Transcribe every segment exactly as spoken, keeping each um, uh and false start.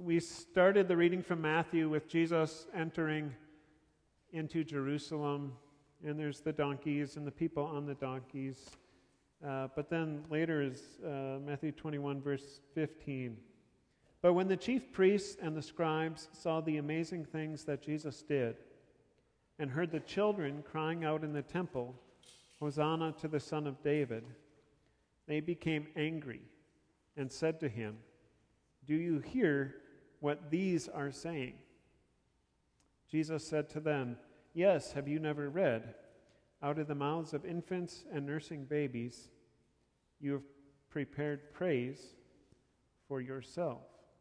we started the reading from Matthew with Jesus entering into Jerusalem, and there's the donkeys and the people on the donkeys. Uh, but then later is uh, Matthew twenty-one, verse fifteen. But when the chief priests and the scribes saw the amazing things that Jesus did, and heard the children crying out in the temple, "Hosanna to the Son of David," they became angry and said to him, "Do you hear what these are saying?" Jesus said to them, "Yes, have you never read, out of the mouths of infants and nursing babies, you have prepared praise for yourself."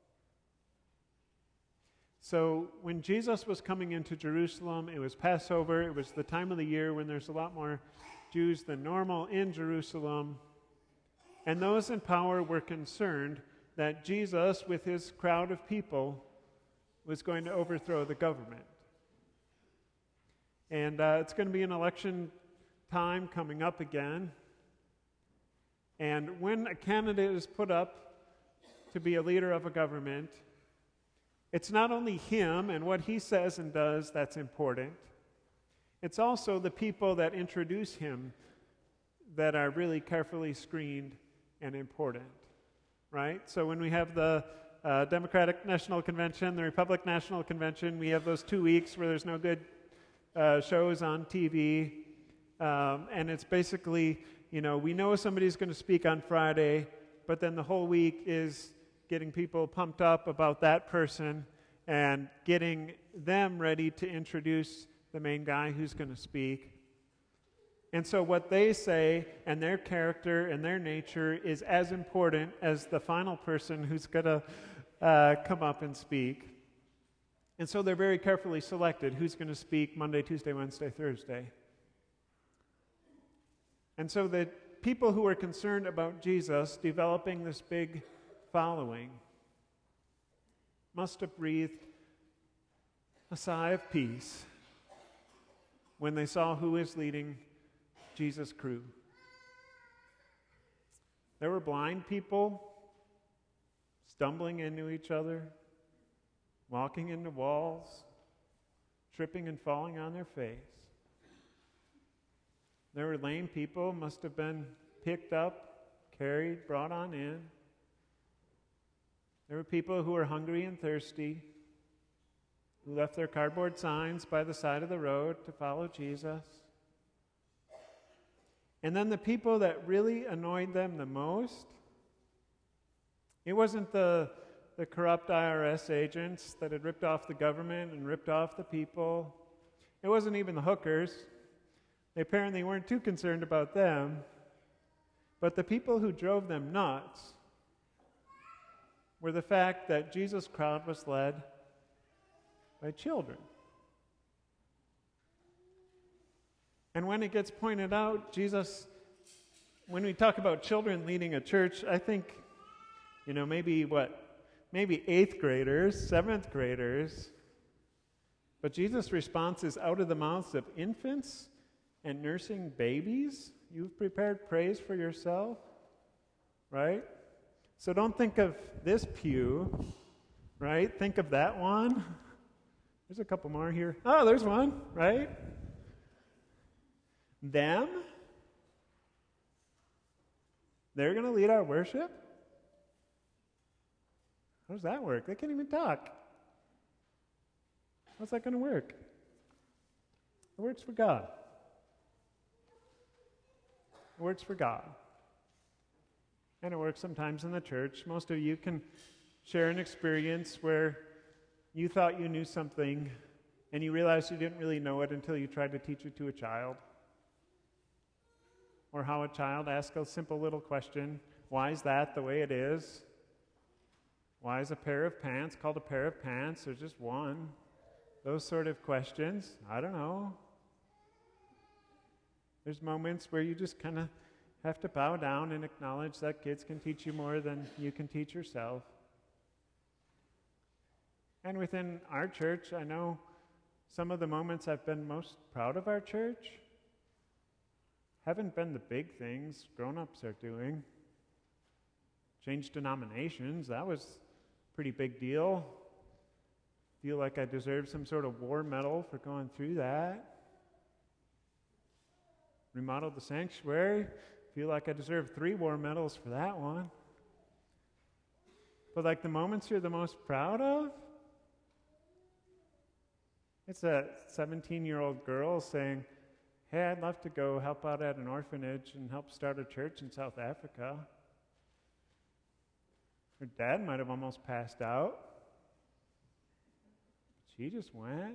So when Jesus was coming into Jerusalem, it was Passover. It was the time of the year when there's a lot more Jews than normal in Jerusalem. And those in power were concerned that Jesus, with his crowd of people, was going to overthrow the government. And uh, it's going to be an election time coming up again. And when a candidate is put up to be a leader of a government, it's not only him and what he says and does that's important. It's also the people that introduce him that are really carefully screened and important, right? So when we have the uh, Democratic National Convention, the Republican National Convention, we have those two weeks where there's no good uh, shows on T V, um, and it's basically, you know, we know somebody's going to speak on Friday, but then the whole week is getting people pumped up about that person and getting them ready to introduce the main guy who's going to speak. And so what they say and their character and their nature is as important as the final person who's going to uh, come up and speak. And so they're very carefully selected who's going to speak Monday, Tuesday, Wednesday, Thursday. And so the people who are concerned about Jesus developing this big following must have breathed a sigh of peace when they saw who is leading Jesus' crew. There were blind people stumbling into each other, walking into walls, tripping and falling on their face. There were lame people, must have been picked up, carried, brought on in. There were people who were hungry and thirsty, who left their cardboard signs by the side of the road to follow Jesus. And then the people that really annoyed them the most, it wasn't the, the corrupt I R S agents that had ripped off the government and ripped off the people. It wasn't even the hookers. They apparently weren't too concerned about them. But the people who drove them nuts were the fact that Jesus' crowd was led by children. And when it gets pointed out, Jesus, when we talk about children leading a church, I think, you know, maybe what, maybe eighth graders, seventh graders. But Jesus' response is, out of the mouths of infants and nursing babies, you've prepared praise for yourself, right? So don't think of this pew, right? Think of that one. There's a couple more here. Oh, there's one, right? Them? They're going to lead our worship? How does that work? They can't even talk. How's that going to work? It works for God. It works for God. And it works sometimes in the church. Most of you can share an experience where you thought you knew something and you realized you didn't really know it until you tried to teach it to a child. Or how a child asks a simple little question, why is that the way it is? Why is a pair of pants called a pair of pants? There's just one. Those sort of questions. I don't know. There's moments where you just kind of have to bow down and acknowledge that kids can teach you more than you can teach yourself. And within our church, I know some of the moments I've been most proud of our church haven't been the big things grown-ups are doing. Change denominations, that was pretty big deal. Feel like I deserve some sort of war medal for going through that. Remodeled the sanctuary. Feel like I deserve three war medals for that one. But like the moments you're the most proud of, it's a seventeen-year-old girl saying, hey, I'd love to go help out at an orphanage and help start a church in South Africa. Her dad might have almost passed out. She just went.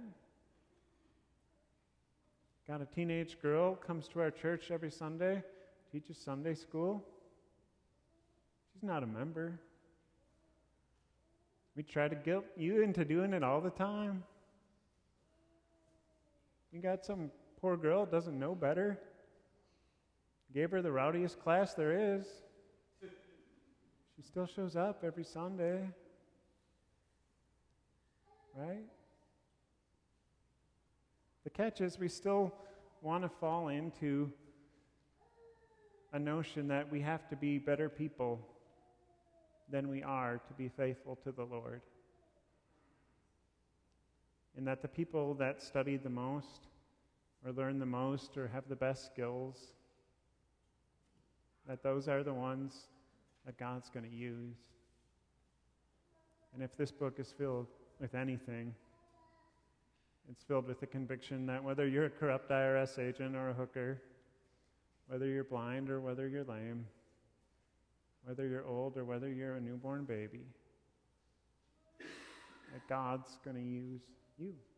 Got a teenage girl, comes to our church every Sunday, teaches Sunday school. She's not a member. We try to guilt you into doing it all the time. You got some poor girl, doesn't know better. Gave her the rowdiest class there is. She still shows up every Sunday. Right? The catch is we still want to fall into a notion that we have to be better people than we are to be faithful to the Lord. And that the people that study the most or learn the most or have the best skills, that those are the ones that God's going to use. And if this book is filled with anything, it's filled with the conviction that whether you're a corrupt I R S agent or a hooker, whether you're blind or whether you're lame, whether you're old or whether you're a newborn baby, that God's going to use you.